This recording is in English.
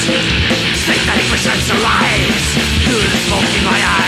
Satanic visions arise through the smoke in my eyes.